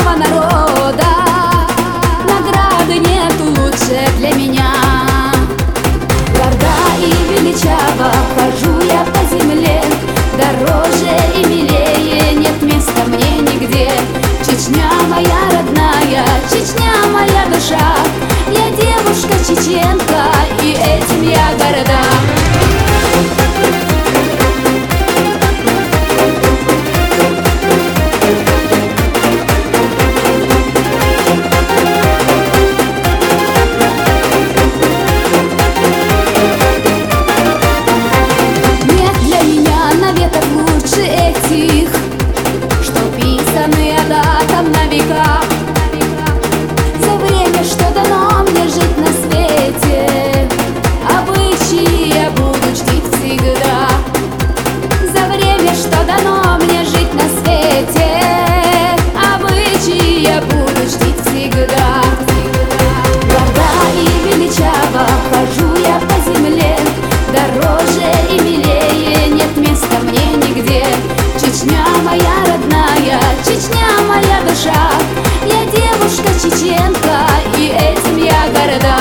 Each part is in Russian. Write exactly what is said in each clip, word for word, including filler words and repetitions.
чеченского народа. Награды нету лучше для меня. Горда и величава хожу я по земле, дороже и милее нет места мне нигде. Чечня моя родная, Чечня моя душа. Я девушка чеченка, и этим я горда. На века, за время, что дано мне жить на свете, обычаи я буду чтить всегда. За время, что дано мне жить на свете, обычаи я буду чтить всегда. Горда и величава хожу я по земле, дороже и милее нет места мне нигде. Чечня моя родная, Чечня моя душа. Я девушка чеченка, и этим я горда.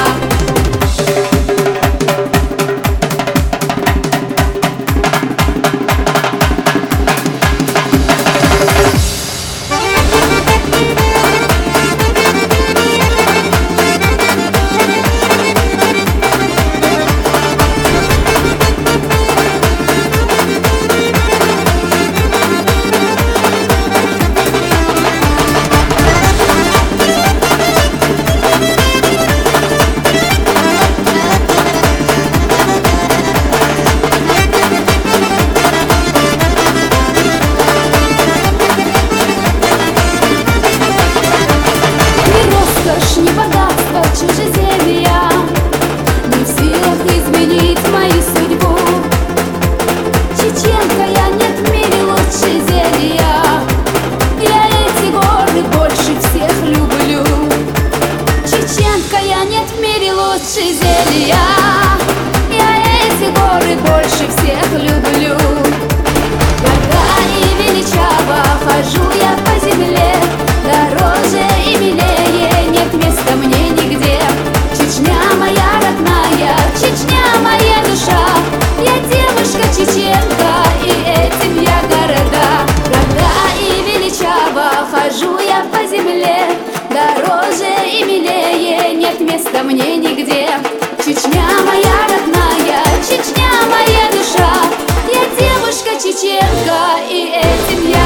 Не богатство, чужеземья не в силах изменить мою судьбу. Чеченка я, нет в мире лучше зелья. Я эти горы больше всех люблю. Чеченка я, нет в мире лучше зелья. Я эти горы больше всех люблю. Горда и величава хожу я по земле, дороже и милее нет места мне нигде. Чечня моя родная, Чечня моя душа. Я девушка чеченка, и этим я горда. Горда и величава хожу я по земле, дороже и милее нет места мне нигде. Чечня моя родная, Чечня моя душа. Я девушка чеченка, и этим я